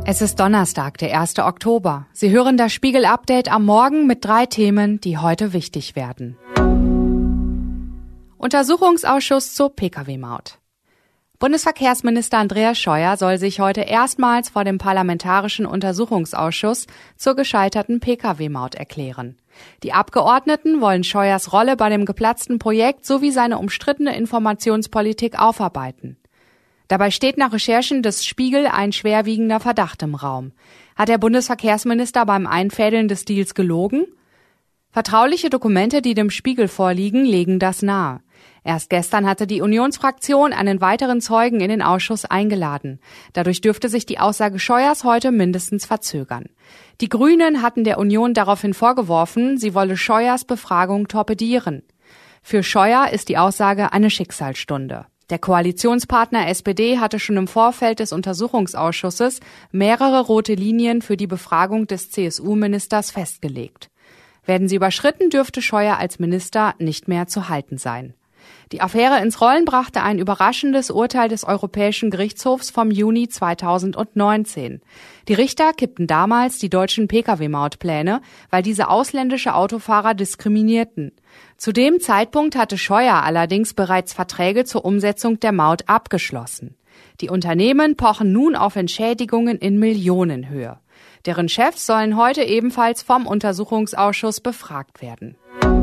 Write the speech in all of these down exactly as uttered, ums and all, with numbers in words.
Es ist Donnerstag, der erste Oktober. Sie hören das Spiegel-Update am Morgen mit drei Themen, die heute wichtig werden. Untersuchungsausschuss zur Pkw-Maut. Bundesverkehrsminister Andreas Scheuer soll sich heute erstmals vor dem Parlamentarischen Untersuchungsausschuss zur gescheiterten Pkw-Maut erklären. Die Abgeordneten wollen Scheuers Rolle bei dem geplatzten Projekt sowie seine umstrittene Informationspolitik aufarbeiten. Dabei steht nach Recherchen des Spiegel ein schwerwiegender Verdacht im Raum. Hat der Bundesverkehrsminister beim Einfädeln des Deals gelogen? Vertrauliche Dokumente, die dem Spiegel vorliegen, legen das nahe. Erst gestern hatte die Unionsfraktion einen weiteren Zeugen in den Ausschuss eingeladen. Dadurch dürfte sich die Aussage Scheuers heute mindestens verzögern. Die Grünen hatten der Union daraufhin vorgeworfen, sie wolle Scheuers Befragung torpedieren. Für Scheuer ist die Aussage eine Schicksalsstunde. Der Koalitionspartner S P D hatte schon im Vorfeld des Untersuchungsausschusses mehrere rote Linien für die Befragung des C S U-Ministers festgelegt. Werden sie überschritten, dürfte Scheuer als Minister nicht mehr zu halten sein. Die Affäre ins Rollen brachte ein überraschendes Urteil des Europäischen Gerichtshofs vom Juni zweitausendneunzehn. Die Richter kippten damals die deutschen Pkw-Mautpläne, weil diese ausländische Autofahrer diskriminierten. Zu dem Zeitpunkt hatte Scheuer allerdings bereits Verträge zur Umsetzung der Maut abgeschlossen. Die Unternehmen pochen nun auf Entschädigungen in Millionenhöhe. Deren Chefs sollen heute ebenfalls vom Untersuchungsausschuss befragt werden.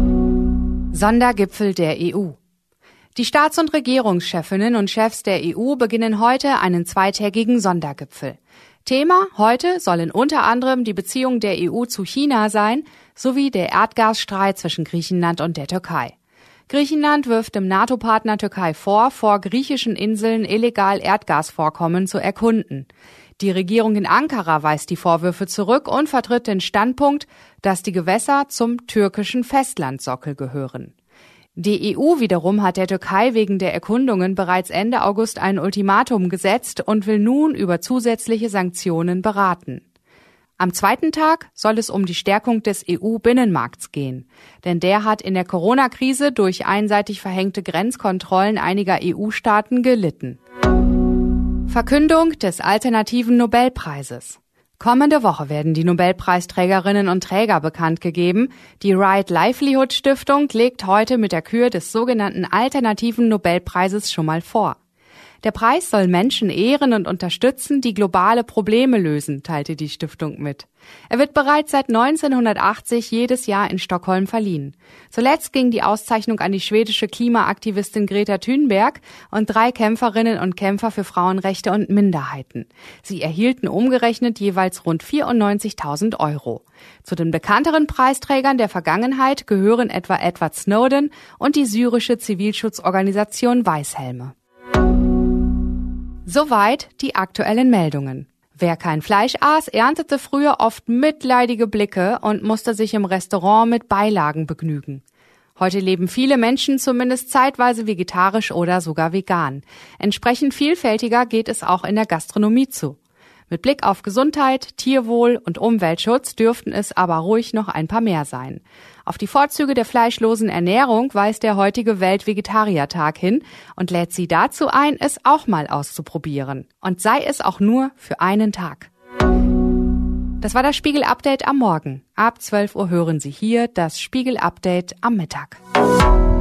Sondergipfel der E U. Die Staats- und Regierungschefinnen und Chefs der E U beginnen heute einen zweitägigen Sondergipfel. Thema heute sollen unter anderem die Beziehung der E U zu China sein, sowie der Erdgasstreit zwischen Griechenland und der Türkei. Griechenland wirft dem NATO-Partner Türkei vor, vor griechischen Inseln illegal Erdgasvorkommen zu erkunden. Die Regierung in Ankara weist die Vorwürfe zurück und vertritt den Standpunkt, dass die Gewässer zum türkischen Festlandsockel gehören. Die E U wiederum hat der Türkei wegen der Erkundungen bereits Ende August ein Ultimatum gesetzt und will nun über zusätzliche Sanktionen beraten. Am zweiten Tag soll es um die Stärkung des E U-Binnenmarkts gehen, denn der hat in der Corona-Krise durch einseitig verhängte Grenzkontrollen einiger E U-Staaten gelitten. Verkündung des alternativen Nobelpreises. Kommende Woche werden die Nobelpreisträgerinnen und Träger bekannt gegeben. Die Right Livelihood Stiftung legt heute mit der Kür des sogenannten alternativen Nobelpreises schon mal vor. Der Preis soll Menschen ehren und unterstützen, die globale Probleme lösen, teilte die Stiftung mit. Er wird bereits seit neunzehnhundertachtzig jedes Jahr in Stockholm verliehen. Zuletzt ging die Auszeichnung an die schwedische Klimaaktivistin Greta Thunberg und drei Kämpferinnen und Kämpfer für Frauenrechte und Minderheiten. Sie erhielten umgerechnet jeweils rund vierundneunzigtausend Euro. Zu den bekannteren Preisträgern der Vergangenheit gehören etwa Edward Snowden und die syrische Zivilschutzorganisation Weißhelme. Soweit die aktuellen Meldungen. Wer kein Fleisch aß, erntete früher oft mitleidige Blicke und musste sich im Restaurant mit Beilagen begnügen. Heute leben viele Menschen zumindest zeitweise vegetarisch oder sogar vegan. Entsprechend vielfältiger geht es auch in der Gastronomie zu. Mit Blick auf Gesundheit, Tierwohl und Umweltschutz dürften es aber ruhig noch ein paar mehr sein. Auf die Vorzüge der fleischlosen Ernährung weist der heutige Weltvegetariertag hin und lädt Sie dazu ein, es auch mal auszuprobieren. Und sei es auch nur für einen Tag. Das war das Spiegel-Update am Morgen. Ab zwölf Uhr hören Sie hier das Spiegel-Update am Mittag.